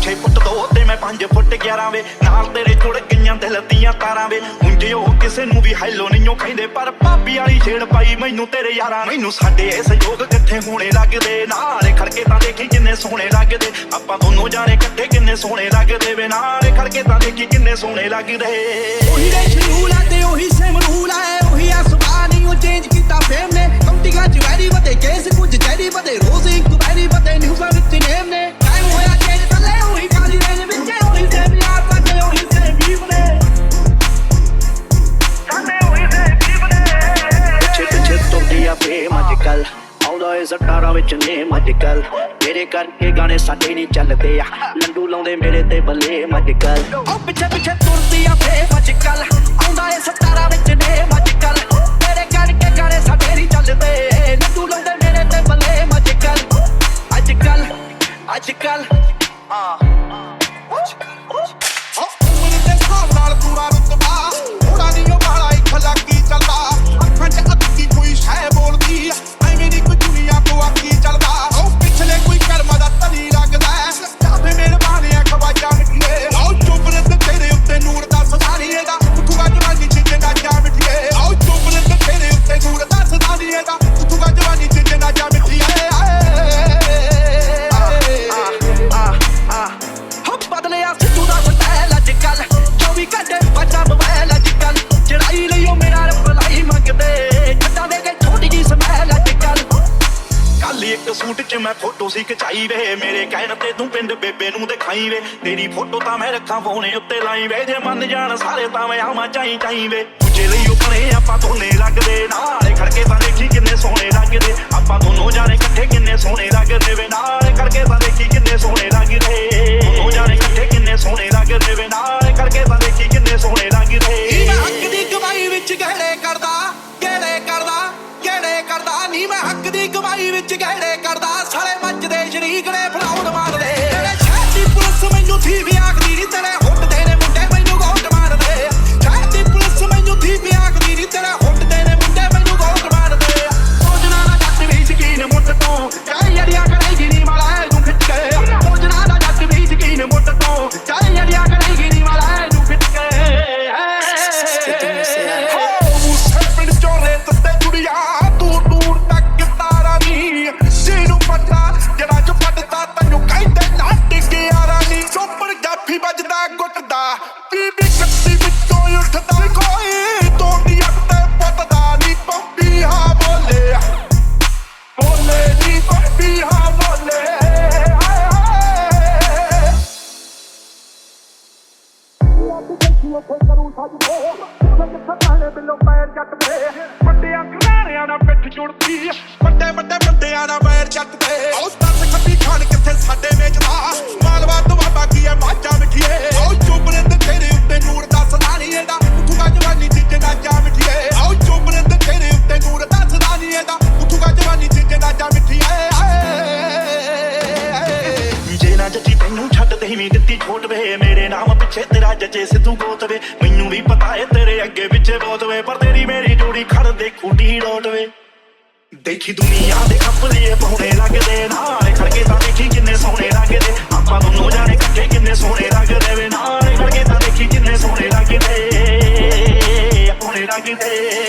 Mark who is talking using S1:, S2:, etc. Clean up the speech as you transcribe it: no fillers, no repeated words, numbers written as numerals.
S1: 6 ਫੁੱਟ 2 ਤੇ ਮੈਂ 5 ਫੁੱਟ 11 ਵੇ ਨਾਲ ਤੇਰੇ ਜੁੜ ਗਈਆਂ ਦਿਲ ਦੀਆਂ ਤਾਰਾਂ ਵੇ ਉਂਝ ਉਹ ਕਿਸੇ ਨੂੰ ਵੀ ਹੈਲੋ ਨਹੀਂ ਕਹਿੰਦੇ ਪਰ ਭਾਬੀ ਵਾਲੀ ਛੇੜ ਪਾਈ ਮੈਨੂੰ ਤੇਰੇ ਯਾਰਾਂ ਮੈਨੂੰ ਸਾਡੇ ਇਹ ਸੰਯੋਗ ਕਿੱਥੇ ਹੋਣੇ ਲੱਗਦੇ ਨਾਲੇ ਖੜਕੇ ਤਾਂ ਦੇਖੀ ਕਿੰਨੇ ਸੋਹਣੇ ਲੱਗਦੇ ਆਪਾਂ ਦੋਨੋਂ ਜਾਣੇ ਇਕੱਠੇ ਕਿੰਨੇ ਸੋਹਣੇ ਲੱਗਦੇ ਵੇ ਨਾਲੇ ਖੜਕੇ ਤਾਂ ਦੇਖੀ ਕਿੰਨੇ ਸੋਹਣੇ ਲੱਗਦੇ
S2: ਉਹੀ ਦੇ ਸ਼ਨੂਲ ਆ ਤੇ ਉਹੀ ਸੇਮ ਰੂਲ ਆ ਉਹੀ ਆ ਸੁਭਾਅ ਨਹੀਂ ਉਹ ਚੇਂਜ ਕੀਤਾ ਫੇਮ ਨੇ ਕੰਟੀਆਂ ਚ ਵੈਰੀ ਵਧੇ ਕੇਸ ਕੁਝ ਚੈਰੀ ਵਧੇ ਰੋਜ਼ ਇਨਕੁਆਇਰੀ ਵਧੇ ਨਿਊਜ਼ਾਂ ਵਿੱਚ ਨੇਮ ਨੇ ਟਾਈਮ ਹੋਇਆ ਚੇਂਜ ਥੱਲੇ ਉਹੀ ਕਾਲੀ ਰੇਂਜ ਵਿੱਚ ਉਹੀ ਸੇਮ ਯਾਰ ਤੱਕ ਉਹੀ ਸੇਮ ਵੀਵ ਨੇ ਸਾਡੇ ਉਹੀ ਸੇਮ ਵੀਵ ਨੇ
S3: ਪਿੱਛੇ ਤੁਰਦੀ ਆ ਫੇਮ ਅੱਜ ਕੱਲ ਆਉਂਦਾ ਏ ਸਟਾਰਾਂ ਵਿੱਚ ਨੇਮ ਅੱਜ ਕੱਲ ਮੇਰੇ ਕਰਕੇ ਗਾਣੇ ਸਾਡੇ ਨਹੀਂ ਚੱਲਦੇ ਆ ਲੰਡੂ ਲਾਉਂਦੇ ਮੇਰੇ ਤੇ ਬੱਲੇ ਅੱਜ ਕੱਲ
S2: ਉਹ ਪਿੱਛੇ ਤੁਰਦੀ ਆ ਫੇਮ ਅੱਜ ਕੱਲ ਆਉਂਦਾ ਏ ਸਟਾਰਾਂ ਵਿੱਚ ਨੇਮ ਅੱਜ ਕੱਲ ਮੇਰੇ ਕਰਕੇ ਗਾਣੇ ਸਾਡੇ ਨਹੀਂ ਚੱਲਦੇ ਲੰਡੂ ਲਾਉਂਦੇ ਮੇਰੇ ਤੇ ਬੱਲੇ ਅੱਜ ਕੱਲ
S4: ਉਮਰ ਦੇ ਹਿਸਾਬ ਨਾਲ ਪੂਰਾ ਰੁਤਬਾ ਥੋੜਾ ਨਹੀਂ ਉਹ ਵਾਲਾ ਇੱਕ ਲੱਗੀ ਚੱਲਦਾ ਅੱਖਾਂ 'ਚ ਅੱਖੀ ਕੋਈ ਸ਼ੈ ਬੋਲਦੀ ਐਵੇਂ ਨਹੀਂ ਕੋਈ ਦੁਨੀਆ ਤੋਂ ਆਕੀ ਚੱਲਦਾ ਉਹ ਪਿਛਲੇ ਕੋਈ ਕਰਮਾਂ ਦਾ ਤਲੀ ਲੱਗਦਾ ਜਾਵੇ ਮੇਰੇ ਬਾਣਿਆ ਖਵਾਜਾ ਮਿੱਠੀਏ ਆਓ ਚੁੱਪਰੇ ਤੇ ਤੇਰੇ ਉੱਤੇ ਨੂਰ ਦਾ ਸਦਾ ਨਹੀਂ ਇਹਦਾ ਉੱਠੂਗਾ ਜਵਾਨੀ 'ਚ ਜਨਾਜਾ ਮਿੱਠੀਏ ਆਓ ਚੁੱਪਰੇ ਤੇ ਤੇਰੇ ਉੱਤੇ ਨੂਰ ਦਾ ਸਦਾ ਨਹੀਂ ਇਹਦਾ ਉੱਠੂਗਾ ਜਵਾਨੀ 'ਚ ਜਨਾਜਾ ਮਿੱਠੀਏ
S2: ਬਦਲਿਆ ਸਿੱਧੂ ਦਾ ਸਟਾਈਲ ਅੱਜ ਕੱਲ 24 ਘੰਟੇ ਬੱਚਾ ਮੋਬਾਈਲ ਅੱਜ ਕੱਲ ਚੜਾਈ ਲਈ ਉਹ ਮੇਰਾ ਰਪਲਾਈ ਮੰਗਦੇ ਜੱਟਾਂ ਦੇ ਕੇ ਛੋਟੀ ਜੀ ਸਮੈਲ ਅੱਜ ਕੱਲ
S1: ਕੱਲ ਇੱਕ ਸੂਟ 'ਚ ਮੈਂ ਫੋਟੋ ਸੀ ਖਿਚਾਈ ਵੇ ਮੇਰੇ ਕਹਿਣ ਤੇ ਤੂੰ ਪਿੰਡ ਬੇਬੇ ਨੂੰ ਦਿਖਾਈ ਵੇ ਤੇਰੀ ਫੋਟੋ ਤਾਂ ਮੈਂ ਰੱਖਾਂ ਫੋਨੇ ਉੱਤੇ ਲਾਈ ਵੇ ਜੇ ਮੰਨ ਜਾਣ ਸਾਰੇ ਤਾਂ ਮੈਂ ਆਵਾਂ ਚਾਈ ਵੇ ਦੂਜੇ ਲਈ ਉਹ ਬਣੇ ਆਪਾਂ ਦੋਨੇ ਲੱਗਦੇ ਨਾਲੇ ਖੜਕੇ ਤਾਂ ਦੇਖੀ ਕਿੰਨੇ ਸੋਹਣੇ ਲੱਗਦੇ ਆਪਾਂ ਦੋਨੋਂ ਜਾਣੇ ਇਕੱਠੇ ਕਿੰਨੇ ਸੋਹਣੇ ਲੱਗਦੇ ਵੇ ਨਾਲੇ ਖੜਕੇ ਤਾਂ ਦੇਖੀ ਕਿੰਨੇ ਸੋਹਣੇ ਲੱਗਦੇ ਦੋਨੋਂ ਜਾਣੇ ਇਕੱਠੇ ਕਿੰਨੇ ਸੋਹਣੇ ਲੱਗਦੇ ਵੇ ਨਾਲੇ ਖੜਕੇ ਤਾਂ ਦੇਖੀ ਕਿੰਨੇ ਸੋਹਣੇ ਲੱਗਦੇ
S2: ਮੈਂ ਹੱਕ ਦੀ ਕਮਾਈ ਵਿੱਚ ਗਹਿੜੇ ਕਰਦਾ ਨੀ ਮੈਂ ਹੱਕ ਦੀ ਕਮਾਈ ਵਿੱਚ ਗਹਿੜੇ ਕਰਦਾ ਸਾਲੇ ਮੱਚਦੇ ਸ਼ਰੀਕ ਨੇ ਫਲਾਉਣ ਮਾਰਦੇ ਤੇਰੇ ਸ਼ਹਿਰ ਦੀ ਪੁਲਿਸ ਮੈਨੂੰ ਥੀ ਵੀ ਆਖਦੀ ਨੀ ਤੇਰੇ ਹੁੱਟਦੇ ਨੇ ਮੁੰਡੇ ਮੈਨੂੰ ਗੋਟ ਮਾਰਦੇ ਸ਼ਹਿਰ ਦੀ ਪੁਲਿਸ ਮੈਨੂੰ ਥੀ ਵੀ ਆਖਦੀ ਨੀ ਤੇਰੇ ਹੁੱਟਦੇ ਨੇ ਮੁੰਡੇ ਮੈਨੂੰ ਗੋਟ ਮਾਰਦੇ ਸੋਚਣਾ ਦਾ ਜੱਟ ਵੀ ਸ਼ਕੀਨ ਮੁੱਟ ਤੋਂ ਚਾਹੇ ਜੜੀਆਂ ਕਰੇਗੀ ਨੀ ਵਾਲਾ ਨੂੰ ਖਿੱਚ ਕੇ ਸੋਚਣਾ ਦਾ ਜੱਟ ਵੀ ਸ਼ਕੀਨ ਮੁੱਟ ਤੋਂ ਚਾਹੇ ਜੜੀਆਂ ਕਰੇਗੀ ਨੀ ਵਾਲਾ ਨੂੰ ਖਿੱਚ ਕੇ
S4: ਵੱਜਦਾ ਗੁੱਟਦਾ ਬੀਬੀ ਕੱਤੀ ਵਿੱਚੋਂ ਉੱਠਦਾ ਕੋਈ ਤੋੜੀ ਅੱਤੇ ਪੁੱਤਦਾ ਨੀ ਪੰਪੀ ਹਾਂ ਬੋਲੇ ਨੀ ਪੰਪੀ ਹਾਂ ਬੋਲੇ ਵੱਡਿਆਂ ਖਿਡਾਰਿਆਂ ਨਾਲ ਪਿੱਠ ਜੁੜਦੀ ਵੱਡੇ ਬੰਦਿਆਂ ਨਾਲ ਵੈਰ ਜੱਟਦੇ ਉਸ ਦਰਦ ਖੱਟੀ ਖਾਣ ਕਿੱਥੇ ਸਾਡੇ ਵੇਚਦਾ ਮਾਲਵਾ ਦੁਆਬਾ ਕੀ ਐ ਮਾਝਾ ਮਿੱਠੀਏ ਆਓ ਚੁੱਪਰੇ ਤੇ ਤੇਰੇ ਉੱਤੇ ਨੂਰ ਦਾ ਸਦਾ ਨਹੀਂ ਇਹਦਾ ਉੱਠੂਗਾ ਜਵਾਨੀ 'ਚ ਜਨਾਜਾ ਮਿੱਠੀਏ ਆਓ ਚੁੱਪਰੇ ਤੇ ਤੇਰੇ ਉੱਤੇ ਨੂਰ ਦਾ ਸਦਾ ਨਹੀਂ ਇਹਦਾ ਉੱਠੂਗਾ ਜਵਾਨੀ 'ਚ ਜਨਾਜਾ ਮਿੱਠੀਏ
S1: ਜੇ ਨਾ ਜੱਜੀ ਤੈਨੂੰ ਛੱਡ ਤੇ ਵੀ ਦਿੱਤੀ ਛੋਟ ਵੇ ਮੇਰੇ ਨਾਮ ਪਿੱਛੇ ਤੇਰਾ ਜੱਜੇ ਸਿੱਧੂ ਗੋਤ ਵੇ ਮੈਨੂੰ ਵੀ ਪਤਾ ਏ ਤੇਰੇ ਅੱਗੇ ਪਿੱਛੇ ਬਹੁਤ ਵੇ ਪਰ ਤੇਰੀ ਮੇਰੀ ਜੋੜੀ ਖੜ ਦੇ ਖੂਟੀ ਡੋਟ ਵੇ ਦੇਖੀ ਦੁਨੀਆ ਦੇ ਕੱਪੜੇ ਪਾਉਣੇ ਲੱਗਦੇ ਨਾਲੇ ਖੜਕੇ ਤਾਂ ਦੇਖੀ ਕਿੰਨੇ ਸੋਹਣੇ ਲੱਗਦੇ ਆਪਾਂ ਦੋਨੋਂ ਜਾਣੇ ਇਕੱਠੇ ਕਿੰਨੇ ਸੋਹਣੇ ਲੱਗਦੇ ਵੇ ਨਾਲੇ ਖੜਕੇ ਤਾਂ ਦੇਖੀ ਕਿੰਨੇ ਸੋਹਣੇ ਲੱਗਦੇ ਸੋਹਣੇ ਲੱਗਦੇ